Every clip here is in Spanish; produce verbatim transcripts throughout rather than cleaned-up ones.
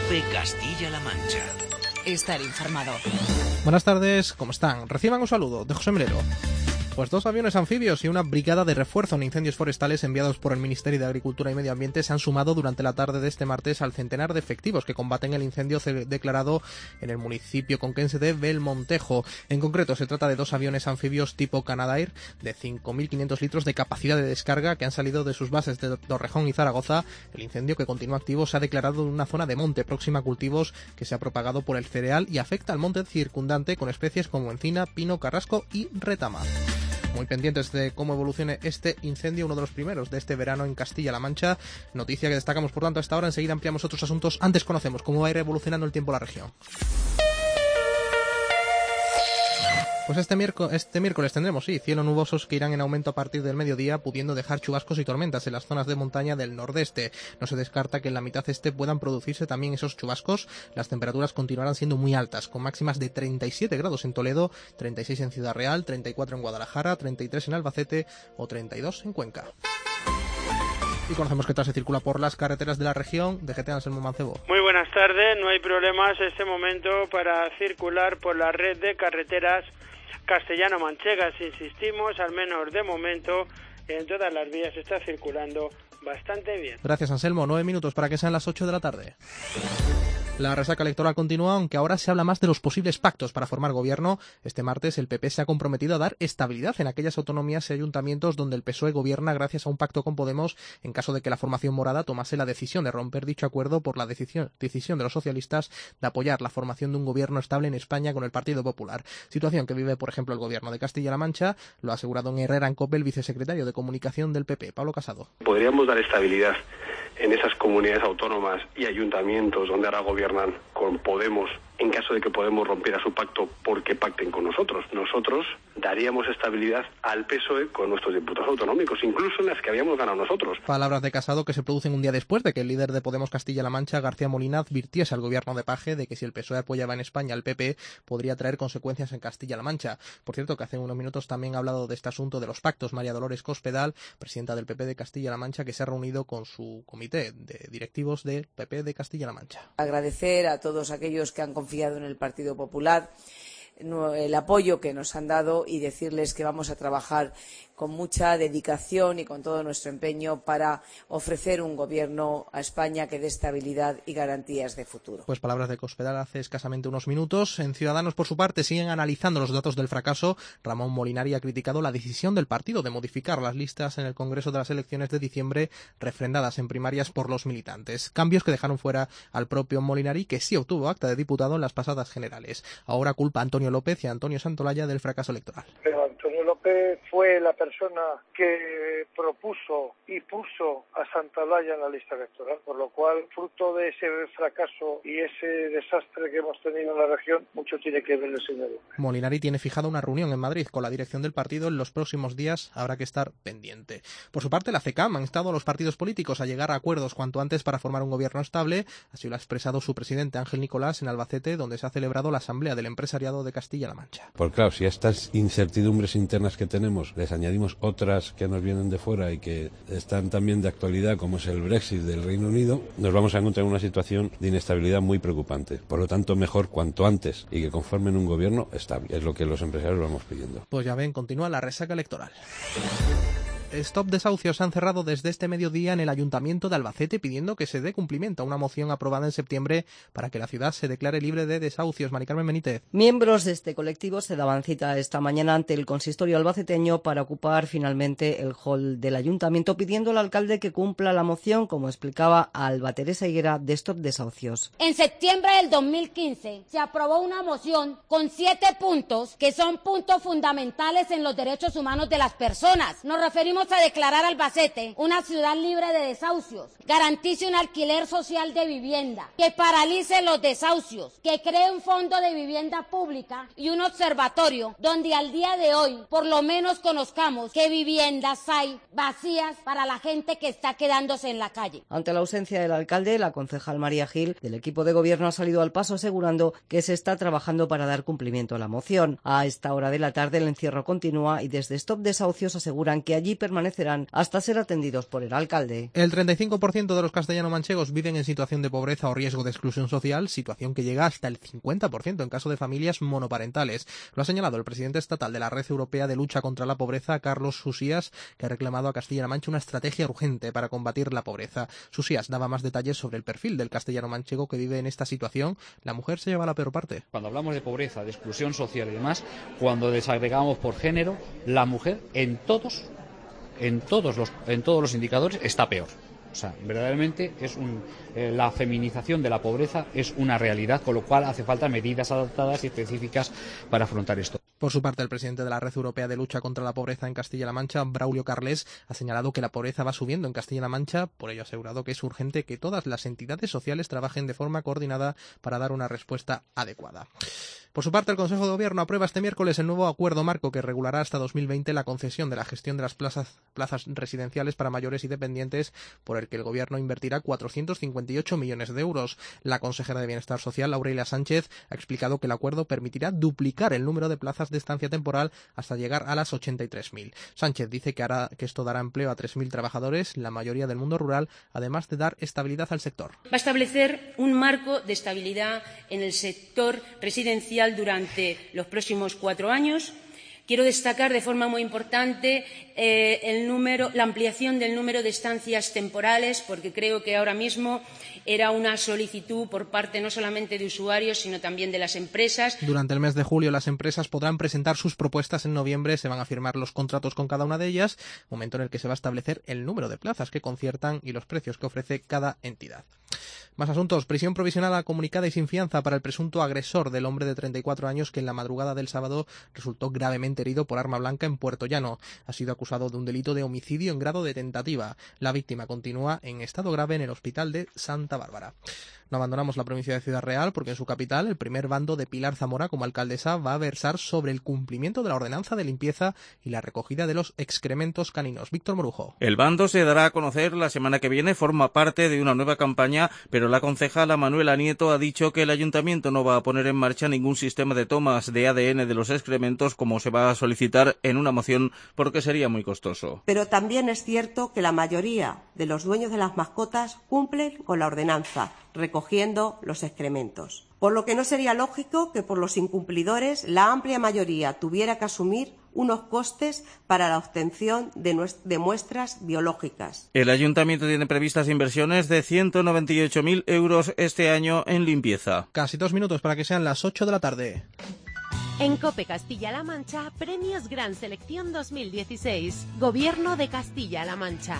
COPE Castilla-La Mancha. Estar informado. Buenas tardes, ¿cómo están? Reciban un saludo de José Melero. Pues dos aviones anfibios y una brigada de refuerzo en incendios forestales enviados por el Ministerio de Agricultura y Medio Ambiente se han sumado durante la tarde de este martes al centenar de efectivos que combaten el incendio declarado en el municipio conquense de Belmontejo. En concreto, se trata de dos aviones anfibios tipo Canadair de cinco mil quinientos litros de capacidad de descarga que han salido de sus bases de Torrejón y Zaragoza. El incendio, que continúa activo, se ha declarado en una zona de monte próxima a cultivos que se ha propagado por el cereal y afecta al monte circundante con especies como encina, pino, carrasco y retama. Muy pendientes de cómo evolucione este incendio, uno de los primeros de este verano en Castilla-La Mancha. Noticia que destacamos, por tanto, a esta hora. Enseguida ampliamos otros asuntos. Antes conocemos cómo va a ir evolucionando el tiempo en la región. Pues este miércoles, este miércoles tendremos, sí, cielo nubosos que irán en aumento a partir del mediodía, pudiendo dejar chubascos y tormentas en las zonas de montaña del nordeste. No se descarta que en la mitad este puedan producirse también esos chubascos. Las temperaturas continuarán siendo muy altas, con máximas de treinta y siete grados en Toledo, treinta y seis en Ciudad Real, treinta y cuatro en Guadalajara, treinta y tres en Albacete o treinta y dos en Cuenca. Y conocemos que tal se circula por las carreteras de la región. D G T Anselmo Mancebo. Muy buenas tardes, no hay problemas en este momento para circular por la red de carreteras castellano-manchegas. Insistimos, al menos de momento, en todas las vías está circulando bastante bien. Gracias, Anselmo. Nueve minutos para que sean las ocho de la tarde. La resaca electoral continúa, aunque ahora se habla más de los posibles pactos para formar gobierno. Este martes el P P se ha comprometido a dar estabilidad en aquellas autonomías y ayuntamientos donde el P S O E gobierna gracias a un pacto con Podemos en caso de que la formación morada tomase la decisión de romper dicho acuerdo por la decisión, decisión de los socialistas de apoyar la formación de un gobierno estable en España con el Partido Popular. Situación que vive, por ejemplo, el gobierno de Castilla-La Mancha. Lo ha asegurado en Herrera en COPE el vicesecretario de Comunicación del P P, Pablo Casado. Podríamos dar estabilidad en esas comunidades autónomas y ayuntamientos donde ahora gobiernan con Podemos, en caso de que Podemos rompiera su pacto porque pacten con nosotros. Nosotros daríamos estabilidad al P S O E con nuestros diputados autonómicos, incluso en las que habíamos ganado nosotros. Palabras de Casado que se producen un día después de que el líder de Podemos Castilla-La Mancha, García Molina, advirtiese al gobierno de Paje de que si el P S O E apoyaba en España al P P podría traer consecuencias en Castilla-La Mancha. Por cierto, que hace unos minutos también ha hablado de este asunto de los pactos María Dolores Cospedal, presidenta del P P de Castilla-La Mancha, que se ha reunido con su comité de directivos del P P de Castilla-La Mancha. Agradecer a todos aquellos que han confiado en el Partido Popular el apoyo que nos han dado y decirles que vamos a trabajar con mucha dedicación y con todo nuestro empeño para ofrecer un gobierno a España que dé estabilidad y garantías de futuro. Pues palabras de Cospedal hace escasamente unos minutos. En Ciudadanos, por su parte, siguen analizando los datos del fracaso. Ramón Molinari ha criticado la decisión del partido de modificar las listas en el Congreso de las elecciones de diciembre, refrendadas en primarias por los militantes. Cambios que dejaron fuera al propio Molinari, que sí obtuvo acta de diputado en las pasadas generales. Ahora culpa a Antonio López y a Antonio Santolaya del fracaso electoral. Pero Antonio López fue la persona que propuso y puso a Santolaya en la lista electoral, por lo cual, fruto de ese fracaso y ese desastre que hemos tenido en la región, mucho tiene que ver el señor López. Molinari tiene fijada una reunión en Madrid con la dirección del partido en los próximos días. Habrá que estar pendiente. Por su parte, la CECAM ha instado a los partidos políticos a llegar a acuerdos cuanto antes para formar un gobierno estable. Así lo ha expresado su presidente Ángel Nicolás en Albacete, donde se ha celebrado la asamblea del empresariado de Castilla-La Mancha. Porque claro, si a estas incertidumbres internas que tenemos les añadimos otras que nos vienen de fuera y que están también de actualidad, como es el Brexit del Reino Unido, nos vamos a encontrar en una situación de inestabilidad muy preocupante. Por lo tanto, mejor cuanto antes y que conformen un gobierno estable. Es lo que los empresarios vamos pidiendo. Pues ya ven, continúa la resaca electoral. Stop Desahucios han cerrado desde este mediodía en el Ayuntamiento de Albacete pidiendo que se dé cumplimiento a una moción aprobada en septiembre para que la ciudad se declare libre de desahucios. Mari Carmen Benítez. Miembros de este colectivo se daban cita esta mañana ante el consistorio albaceteño para ocupar finalmente el hall del Ayuntamiento, pidiendo al alcalde que cumpla la moción, como explicaba Alba Teresa Higuera de Stop Desahucios. En septiembre del dos mil quince se aprobó una moción con siete puntos que son puntos fundamentales en los derechos humanos de las personas. Nos referimos a declarar Albacete una ciudad libre de desahucios, garantice un alquiler social de vivienda, que paralice los desahucios, que cree un fondo de vivienda pública y un observatorio donde al día de hoy por lo menos conozcamos qué viviendas hay vacías para la gente que está quedándose en la calle. Ante la ausencia del alcalde, la concejal María Gil del equipo de gobierno ha salido al paso asegurando que se está trabajando para dar cumplimiento a la moción. A esta hora de la tarde el encierro continúa y desde Stop Desahucios aseguran que allí permanece permanecerán hasta ser atendidos por el alcalde. El treinta y cinco por ciento de los castellano-manchegos viven en situación de pobreza o riesgo de exclusión social, situación que llega hasta el cincuenta por ciento en caso de familias monoparentales. Lo ha señalado el presidente estatal de la Red Europea de Lucha contra la Pobreza, Carlos Susías, que ha reclamado a Castilla-La Mancha una estrategia urgente para combatir la pobreza. Susías daba más detalles sobre el perfil del castellano-manchego que vive en esta situación. La mujer se lleva la peor parte. Cuando hablamos de pobreza, de exclusión social y demás, cuando desagregamos por género, la mujer en todos, en todos los, en todos los indicadores está peor. O sea, verdaderamente es un, eh, la feminización de la pobreza es una realidad, con lo cual hace falta medidas adaptadas y específicas para afrontar esto. Por su parte, el presidente de la Red Europea de Lucha contra la Pobreza en Castilla-La Mancha, Braulio Carles, ha señalado que la pobreza va subiendo en Castilla-La Mancha, por ello ha asegurado que es urgente que todas las entidades sociales trabajen de forma coordinada para dar una respuesta adecuada. Por su parte, el Consejo de Gobierno aprueba este miércoles el nuevo acuerdo marco que regulará hasta dos mil veinte la concesión de la gestión de las plazas, plazas residenciales para mayores y dependientes, por el que el Gobierno invertirá cuatrocientos cincuenta y ocho millones de euros. La consejera de Bienestar Social, Aurelia Sánchez, ha explicado que el acuerdo permitirá duplicar el número de plazas de estancia temporal hasta llegar a las ochenta y tres mil. Sánchez dice que, hará, que esto dará empleo a tres mil trabajadores, la mayoría del mundo rural, además de dar estabilidad al sector. Va a establecer un marco de estabilidad en el sector residencial durante los próximos cuatro años. Quiero destacar de forma muy importante eh, el número, la ampliación del número de estancias temporales, porque creo que ahora mismo era una solicitud por parte no solamente de usuarios, sino también de las empresas. Durante el mes de julio, las empresas podrán presentar sus propuestas. En noviembre se van a firmar los contratos con cada una de ellas, momento en el que se va a establecer el número de plazas que conciertan y los precios que ofrece cada entidad. Más asuntos. Prisión provisional comunicada y sin fianza para el presunto agresor del hombre de treinta y cuatro años que en la madrugada del sábado resultó gravemente herido por arma blanca en Puerto Llano. Ha sido acusado de un delito de homicidio en grado de tentativa. La víctima continúa en estado grave en el hospital de Santa Bárbara. No abandonamos la provincia de Ciudad Real porque en su capital el primer bando de Pilar Zamora como alcaldesa va a versar sobre el cumplimiento de la ordenanza de limpieza y la recogida de los excrementos caninos. Víctor Morujo. El bando se dará a conocer la semana que viene, forma parte de una nueva campaña, pero la concejala Manuela Nieto ha dicho que el ayuntamiento no va a poner en marcha ningún sistema de tomas de A D N de los excrementos como se va a solicitar en una moción porque sería muy costoso. Pero también es cierto que la mayoría de los dueños de las mascotas cumplen con la ordenanza, recogiendo los excrementos. Por lo que no sería lógico que por los incumplidores la amplia mayoría tuviera que asumir unos costes para la obtención de, de muestras biológicas. El ayuntamiento tiene previstas inversiones de ciento noventa y ocho mil euros este año en limpieza. Casi dos minutos para que sean las ocho de la tarde. En COPE Castilla-La Mancha, Premios Gran Selección dos mil dieciséis. Gobierno de Castilla-La Mancha.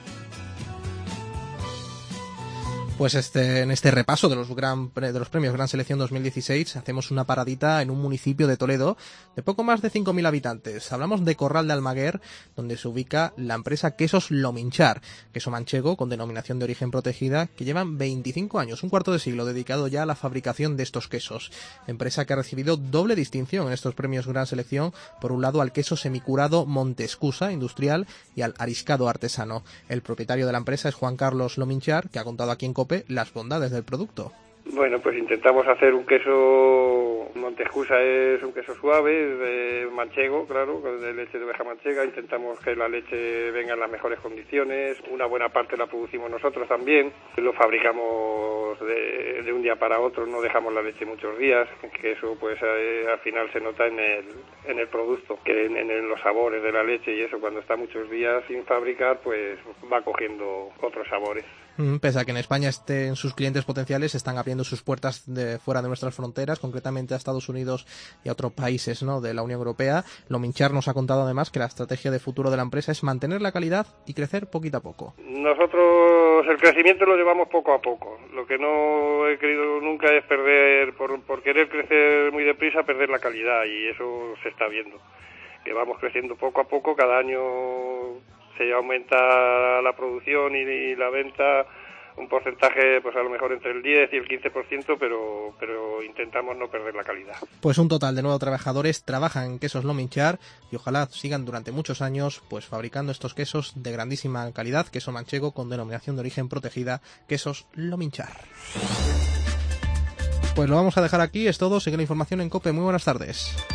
Pues este, en este repaso de los, gran, de los premios Gran Selección dos mil dieciséis hacemos una paradita en un municipio de Toledo de poco más de cinco mil habitantes. Hablamos de Corral de Almaguer, donde se ubica la empresa Quesos Lominchar, queso manchego con denominación de origen protegida, que llevan veinticinco años, un cuarto de siglo dedicado ya a la fabricación de estos quesos. Empresa que ha recibido doble distinción en estos premios Gran Selección, por un lado al queso semicurado Montescusa industrial y al ariscado artesano. El propietario de la empresa es Juan Carlos Lominchar, que ha contado aquí en COPE las bondades del producto. Bueno, pues intentamos hacer un queso, Montescusa es un queso suave, de manchego, claro, de leche de oveja manchega. Intentamos que la leche venga en las mejores condiciones, una buena parte la producimos nosotros también, lo fabricamos de, de un día para otro, no dejamos la leche muchos días, que eso pues eh, al final se nota en el, en el producto, que en, en los sabores de la leche y eso, cuando está muchos días sin fabricar, pues va cogiendo otros sabores. Pese a que en España estén sus clientes potenciales, están abriendo sus puertas de fuera de nuestras fronteras, concretamente a Estados Unidos y a otros países, ¿no?, de la Unión Europea. Lominchar nos ha contado además que la estrategia de futuro de la empresa es mantener la calidad y crecer poquito a poco. Nosotros el crecimiento lo llevamos poco a poco. Lo que no he querido nunca es perder, por, por querer crecer muy deprisa, perder la calidad, y eso se está viendo. Que vamos creciendo poco a poco, cada año se aumenta la producción y, y la venta un porcentaje, pues a lo mejor entre el diez y el quince por ciento, pero pero intentamos no perder la calidad. Pues un total de nueve trabajadores trabajan en Quesos Lominchar y ojalá sigan durante muchos años pues fabricando estos quesos de grandísima calidad, queso manchego con denominación de origen protegida, Quesos Lominchar. Pues lo vamos a dejar aquí, es todo, sigue la información en COPE, muy buenas tardes.